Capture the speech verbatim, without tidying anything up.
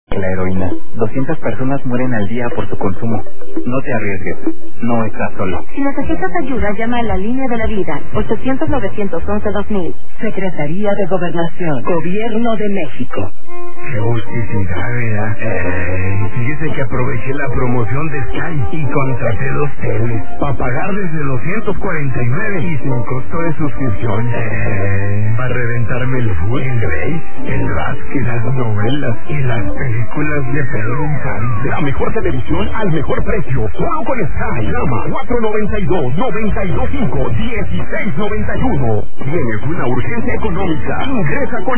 La heroína. doscientas personas mueren al día por su consumo. No te arriesgues. No estás solo. Si necesitas ayuda, llama a la línea de la vida. ochocientos, novecientos once, dos mil. Secretaría de Gobernación. Gobierno de México. Qué justicidad, ¿verdad? Eh, fíjese que aproveché la promoción de Sky y contraté dos teles para pagar desde doscientos cuarenta y nueve y sin costo de suscripción. Eh, para reventarme el fútbol, el rey, el básquet, las novelas y las películas de Pedro Infante. La mejor televisión al mejor precio. Solo con Sky. Llama cuatro noventa y dos, noventa y dos cinco, dieciséis noventa y uno. Tienes una urgencia económica. Ingresa con